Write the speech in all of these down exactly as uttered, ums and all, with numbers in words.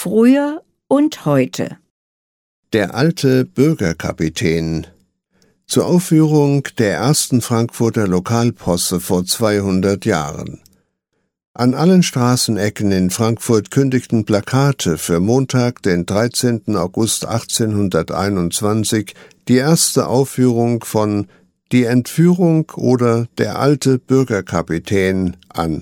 Früher und heute. Der alte Bürgerkapitän. Zur Aufführung der ersten Frankfurter Lokalposse vor zweihundert Jahren. An allen Straßenecken in Frankfurt kündigten Plakate für Montag, den dreizehnten August achtzehnhunderteinundzwanzig, die erste Aufführung von »Die Entführung« oder »Der alte Bürgerkapitän« an.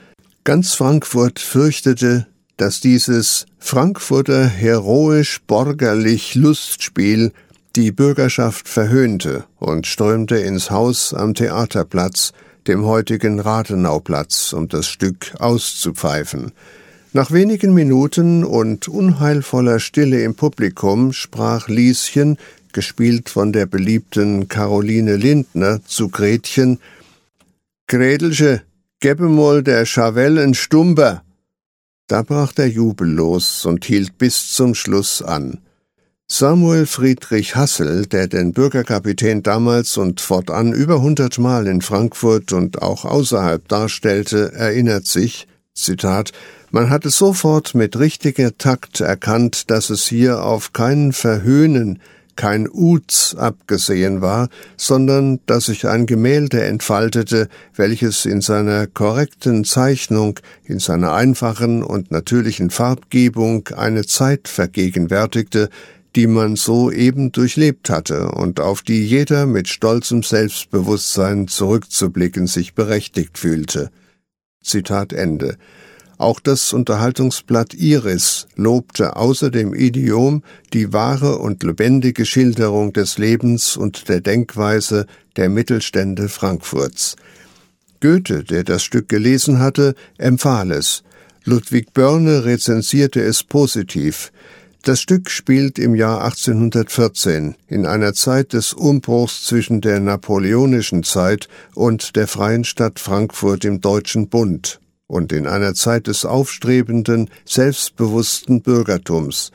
Ganz Frankfurt fürchtete, dass dieses Frankfurter heroisch-borgerlich Lustspiel die Bürgerschaft verhöhnte und strömte ins Haus am Theaterplatz, dem heutigen Rathenauplatz, um das Stück auszupfeifen. Nach wenigen Minuten und unheilvoller Stille im Publikum sprach Lieschen, gespielt von der beliebten Caroline Lindner, zu Gretchen: »Gretelche, gebe mal der Chavel en Stumper!« Da brach der Jubel los und hielt bis zum Schluss an. Samuel Friedrich Hassel, der den Bürgerkapitän damals und fortan über hundertmal in Frankfurt und auch außerhalb darstellte, erinnert sich, Zitat, »Man hatte sofort mit richtiger Takt erkannt, dass es hier auf kein Verhöhnen, kein Uz abgesehen war, sondern dass sich ein Gemälde entfaltete, welches in seiner korrekten Zeichnung, in seiner einfachen und natürlichen Farbgebung eine Zeit vergegenwärtigte, die man soeben durchlebt hatte und auf die jeder mit stolzem Selbstbewusstsein zurückzublicken sich berechtigt fühlte.« Zitat Ende. Auch das Unterhaltungsblatt Iris lobte außer dem Idiom die wahre und lebendige Schilderung des Lebens und der Denkweise der Mittelstände Frankfurts. Goethe, der das Stück gelesen hatte, empfahl es. Ludwig Börne rezensierte es positiv. Das Stück spielt im Jahr achtzehnhundertvierzehn, in einer Zeit des Umbruchs zwischen der napoleonischen Zeit und der freien Stadt Frankfurt im Deutschen Bund und in einer Zeit des aufstrebenden, selbstbewussten Bürgertums.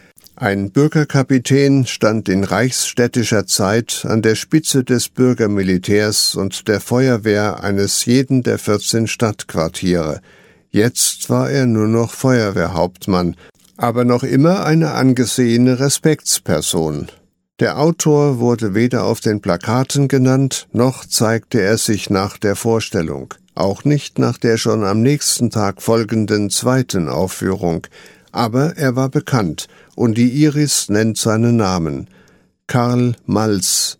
Ein Bürgerkapitän stand in reichsstädtischer Zeit an der Spitze des Bürgermilitärs und der Feuerwehr eines jeden der vierzehn Stadtquartiere. Jetzt war er nur noch Feuerwehrhauptmann, aber noch immer eine angesehene Respektsperson. Der Autor wurde weder auf den Plakaten genannt, noch zeigte er sich nach der Vorstellung, auch nicht nach der schon am nächsten Tag folgenden zweiten Aufführung, aber er war bekannt, und die Iris nennt seinen Namen. Karl Malz.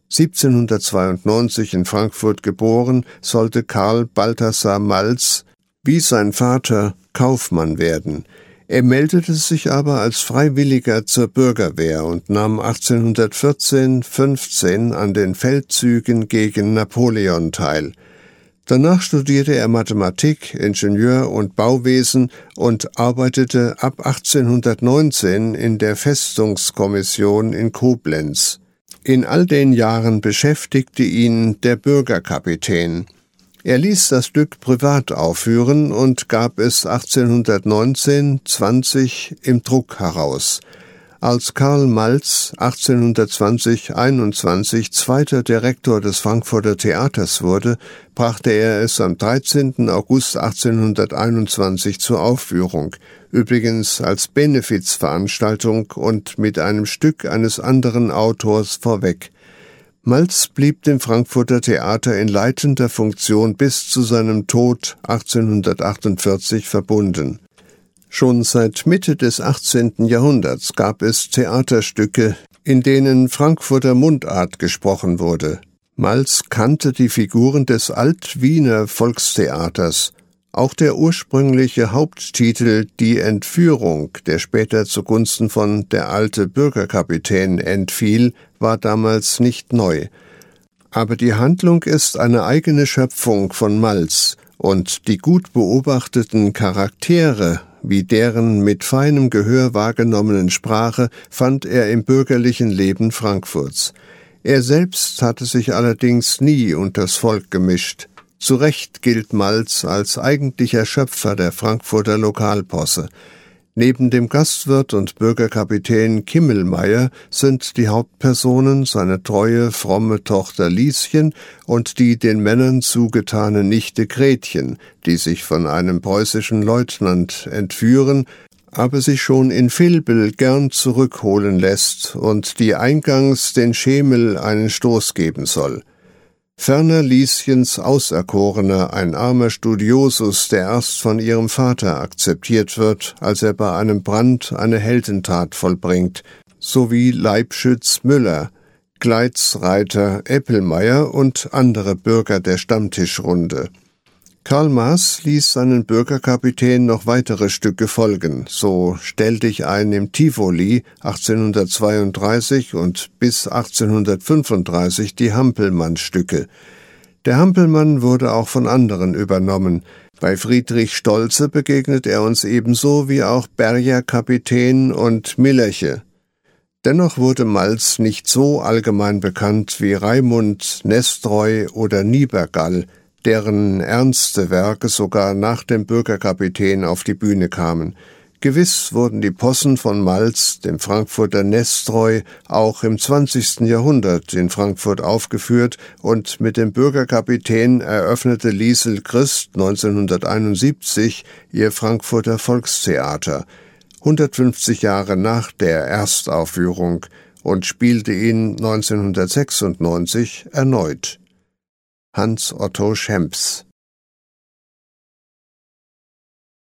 siebzehnhundertzweiundneunzig in Frankfurt geboren, sollte Karl Balthasar Malz, wie sein Vater, Kaufmann werden. Er meldete sich aber als Freiwilliger zur Bürgerwehr und nahm achtzehnhundertvierzehn fünfzehn an den Feldzügen gegen Napoleon teil. Danach studierte er Mathematik, Ingenieur- und Bauwesen und arbeitete ab achtzehnhundertneunzehn in der Festungskommission in Koblenz. In all den Jahren beschäftigte ihn der Bürgerkapitän. Er ließ das Stück privat aufführen und gab es achtzehnhundertneunzehn zwanzig im Druck heraus. Als Karl Malz achtzehnhundertzwanzig einundzwanzig zweiter Direktor des Frankfurter Theaters wurde, brachte er es am dreizehnten August achtzehnhunderteinundzwanzig zur Aufführung, übrigens als Benefizveranstaltung und mit einem Stück eines anderen Autors vorweg. Malz blieb dem Frankfurter Theater in leitender Funktion bis zu seinem Tod achtzehnhundertachtundvierzig verbunden. Schon seit Mitte des achtzehnten Jahrhunderts gab es Theaterstücke, in denen Frankfurter Mundart gesprochen wurde. Malz kannte die Figuren des Alt-Wiener Volkstheaters. Auch der ursprüngliche Haupttitel »Die Entführung«, der später zugunsten von »Der alte Bürgerkapitän« entfiel, war damals nicht neu. Aber die Handlung ist eine eigene Schöpfung von Malz, und die gut beobachteten Charaktere, wie deren mit feinem Gehör wahrgenommenen Sprache, fand er im bürgerlichen Leben Frankfurts. Er selbst hatte sich allerdings nie unters Volk gemischt. Zu Recht gilt Malz als eigentlicher Schöpfer der Frankfurter Lokalposse. Neben dem Gastwirt und Bürgerkapitän Kimmelmeier sind die Hauptpersonen seine treue, fromme Tochter Lieschen und die den Männern zugetane Nichte Gretchen, die sich von einem preußischen Leutnant entführen, aber sich schon in Vilbel gern zurückholen lässt und die eingangs den Schemel einen Stoß geben soll. Ferner Lieschens Auserkorener, ein armer Studiosus, der erst von ihrem Vater akzeptiert wird, als er bei einem Brand eine Heldentat vollbringt, sowie Leibschütz Müller, Gleitzreiter Eppelmeier und andere Bürger der Stammtischrunde. Karl Maaß ließ seinen Bürgerkapitän noch weitere Stücke folgen, so Stell dich ein im Tivoli achtzehnhundertzweiunddreißig und bis achtzehnhundertfünfunddreißig die Hampelmann-Stücke. Der Hampelmann wurde auch von anderen übernommen. Bei Friedrich Stolze begegnet er uns ebenso wie auch Berger Kapitän und Millerche. Dennoch wurde Malz nicht so allgemein bekannt wie Raimund, Nestroy oder Niebergall, deren ernste Werke sogar nach dem Bürgerkapitän auf die Bühne kamen. Gewiss wurden die Possen von Malz, dem Frankfurter Nestroy, auch im zwanzigsten Jahrhundert in Frankfurt aufgeführt und mit dem Bürgerkapitän eröffnete Liesel Christ neunzehnhunderteinundsiebzig ihr Frankfurter Volkstheater, hundertfünfzig Jahre nach der Erstaufführung, und spielte ihn neunzehnhundertsechsundneunzig erneut. Hans Otto Schemps.